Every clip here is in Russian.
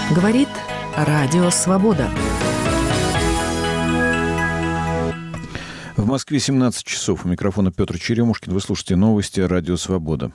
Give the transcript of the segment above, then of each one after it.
Говорит Радио Свобода. В Москве 17 часов. У микрофона Петр Черемушкин. Вы слушаете новости Радио Свобода.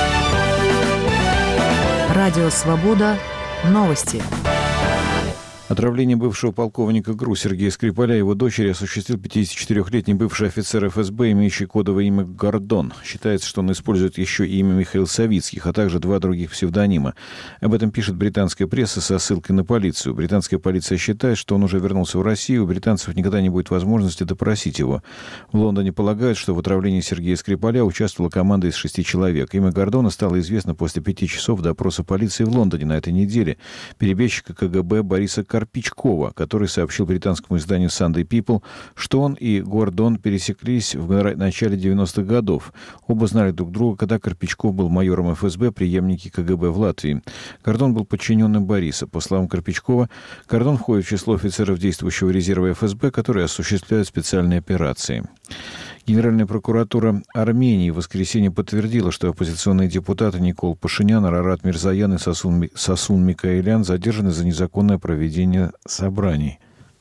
Радио Свобода. Новости. Отравление бывшего полковника ГРУ Сергея Скрипаля и его дочери осуществил 54-летний бывший офицер ФСБ, имеющий кодовое имя Гордон. Считается, что он использует еще и имя Михаил Савицких, а также два других псевдонима. Об этом пишет британская пресса со ссылкой на полицию. Британская полиция считает, что он уже вернулся в Россию, у британцев никогда не будет возможности допросить его. В Лондоне полагают, что в отравлении Сергея Скрипаля участвовала команда из 6 человек. Имя Гордона стало известно после 5 часов допроса полиции в Лондоне на этой неделе. Перебежчика КГБ Бориса Карпичкова, который сообщил британскому изданию Sunday People, что он и Гордон пересеклись в начале 90-х годов. Оба знали друг друга, когда Карпичков был майором ФСБ, преемники КГБ в Латвии. Гордон был подчиненным Бориса. По словам Карпичкова, Гордон входит в число офицеров действующего резерва ФСБ, которые осуществляют специальные операции. Генеральная прокуратура Армении в воскресенье подтвердила, что оппозиционные депутаты Никол Пашинян, Арарат Мирзоян и Сасун Микаэлян задержаны за незаконное проведение собраний.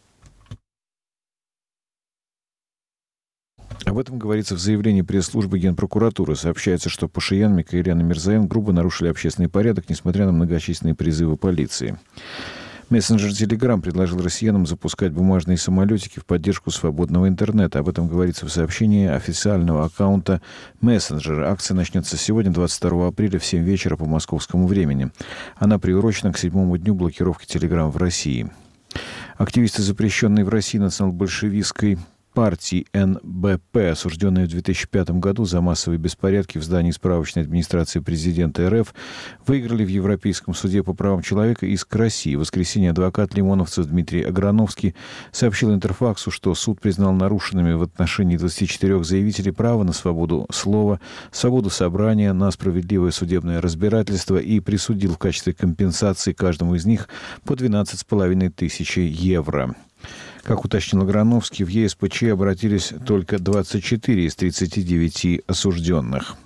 Об этом говорится в заявлении пресс-службы Генпрокуратуры. Сообщается, что Пашинян, Микаэлян и Мирзоян грубо нарушили общественный порядок, несмотря на многочисленные призывы полиции. Мессенджер Telegram предложил россиянам запускать бумажные самолетики в поддержку свободного интернета. Об этом говорится в сообщении официального аккаунта мессенджера. Акция начнется сегодня, 22 апреля, в 7 вечера по московскому времени. Она приурочена к 7-му дню блокировки Telegram в России. Активисты, запрещенные в России национал-большевистской партии НБП, осужденные в 2005 году за массовые беспорядки в здании справочной администрации президента РФ, выиграли в Европейском суде по правам человека иск России. В воскресенье адвокат лимоновцев Дмитрий Аграновский сообщил Интерфаксу, что суд признал нарушенными в отношении 24 заявителей право на свободу слова, свободу собрания, на справедливое судебное разбирательство и присудил в качестве компенсации каждому из них по 12,5 тысячи евро. Как уточнил Аграновский, в ЕСПЧ обратились только 24 из 39 осужденных.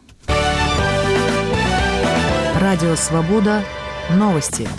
Радио Свобода. Новости.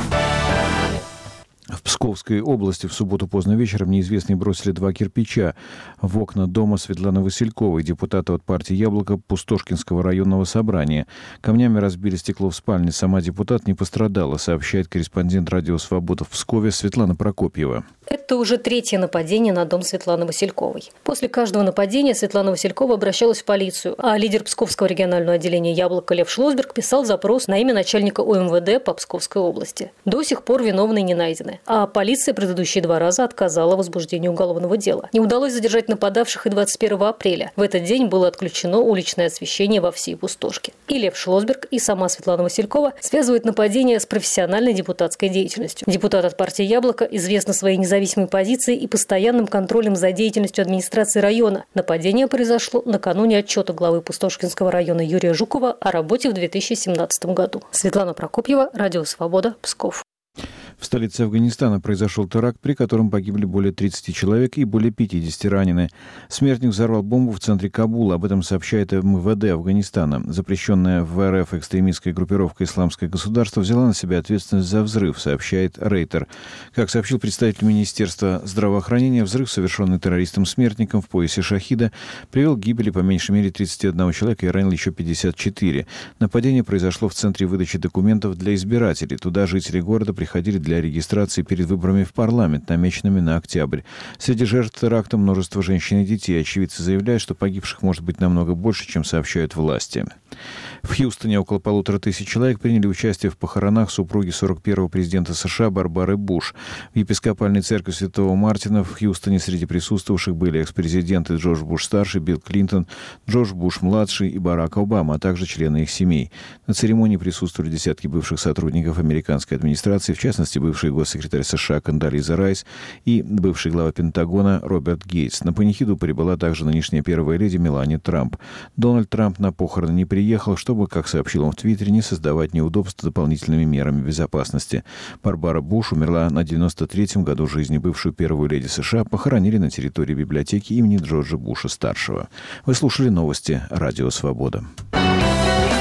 В Псковской области в субботу поздно вечером неизвестные бросили 2 кирпича в окна дома Светланы Васильковой, депутата от партии «Яблоко» Пустошкинского районного собрания. Камнями разбили стекло в спальне. Сама депутат не пострадала, сообщает корреспондент «Радио Свобода» в Пскове Светлана Прокопьева. Это уже 3-е нападение на дом Светланы Васильковой. После каждого нападения Светлана Василькова обращалась в полицию, а лидер Псковского регионального отделения «Яблоко» Лев Шлосберг писал запрос на имя начальника ОМВД по Псковской области. До сих пор виновные не найдены, а полиция предыдущие 2 раза отказала в возбуждении уголовного дела. Не удалось задержать нападавших и 21 апреля. В этот день было отключено уличное освещение во всей Пустошке. И Лев Шлосберг, и сама Светлана Василькова связывают нападение с профессиональной депутатской деятельностью. Депутат от партии «Яблоко» известна своей независимой позицией и постоянным контролем за деятельностью администрации района. Нападение произошло накануне отчета главы Пустошкинского района Юрия Жукова о работе в 2017 году. Светлана Прокопьева, Радио Свобода, Псков. В столице Афганистана произошел теракт, при котором погибли более 30 человек и более 50 ранены. Смертник взорвал бомбу в центре Кабула. Об этом сообщает МВД Афганистана. Запрещенная в РФ экстремистская группировка «Исламское государство» взяла на себя ответственность за взрыв, сообщает Рейтер. Как сообщил представитель Министерства здравоохранения, взрыв, совершенный террористом-смертником в поясе Шахида, привел к гибели по меньшей мере 31 человека и ранил еще 54. Нападение произошло в центре выдачи документов для избирателей. Туда жители города приходили для регистрации перед выборами в парламент, намеченными на октябрь. Среди жертв теракта множество женщин и детей. Очевидцы заявляют, что погибших может быть намного больше, чем сообщают власти. В Хьюстоне около 1500 человек приняли участие в похоронах супруги 41-го президента США Барбары Буш. В епископальной церкви Святого Мартина в Хьюстоне среди присутствовавших были экс-президенты Джордж Буш-старший, Билл Клинтон, Джордж Буш-младший и Барак Обама, а также члены их семей. На церемонии присутствовали десятки бывших сотрудников американской администрации, в частности, бывший госсекретарь США Кондолиза Райс и бывший глава Пентагона Роберт Гейтс. На панихиду прибыла также нынешняя первая леди Мелания Трамп. Дональд Трамп на похороны не приехал, чтобы, как сообщил он в Твиттере, не создавать неудобств дополнительными мерами безопасности. Барбара Буш умерла на 93-м году жизни. Бывшую первую леди США похоронили на территории библиотеки имени Джорджа Буша-старшего. Вы слушали новости «Радио Свобода».